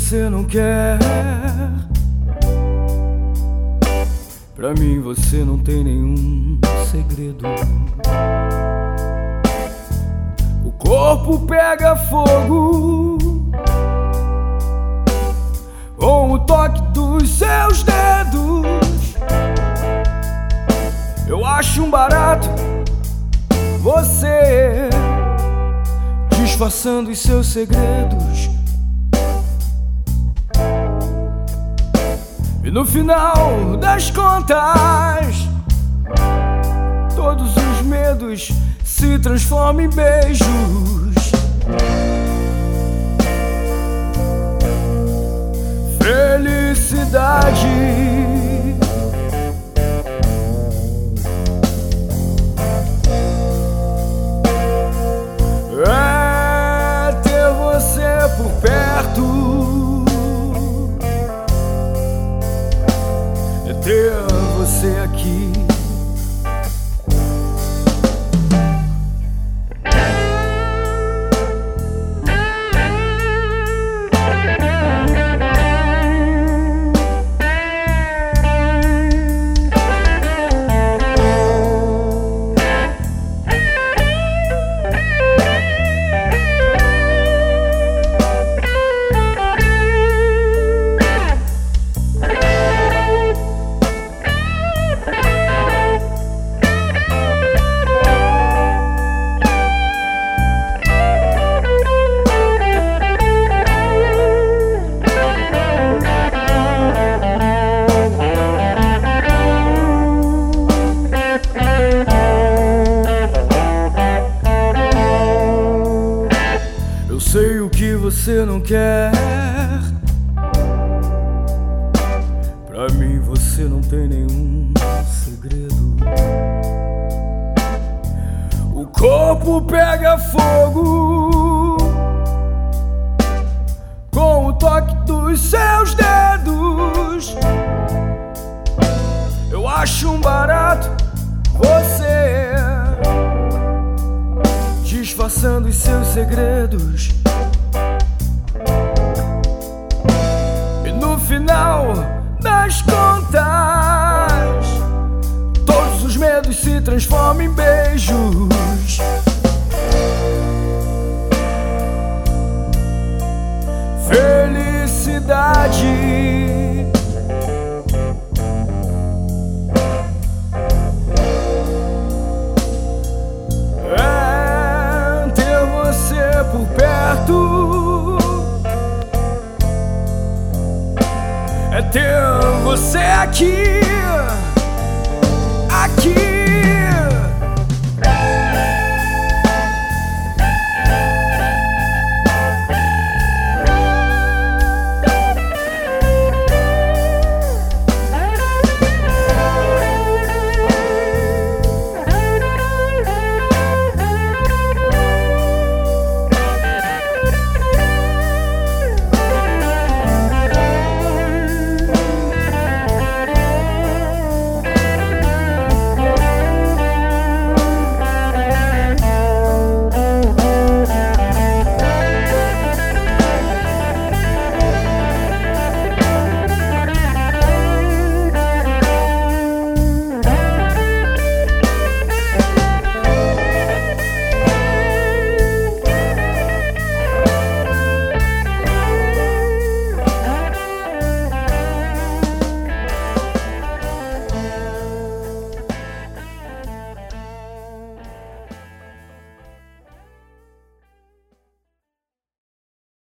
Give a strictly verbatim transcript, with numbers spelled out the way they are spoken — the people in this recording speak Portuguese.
você não quer. Pra mim você não tem nenhum segredo. O corpo pega fogo com o toque dos seus dedos. Eu acho um barato você disfarçando os seus segredos. E no final das contas, todos os medos se transformam em beijos. Felicidade é ter você por perto, é ter você aqui. Eu sei o que você não quer. Pra mim você não tem nenhum segredo. O corpo pega fogo com o toque dos seus dedos. Eu acho um barato você disfarçando os seus segredos. E no final das contas, todos os medos se transformam em beijos. Felicidade por perto, é ter você aqui, aqui.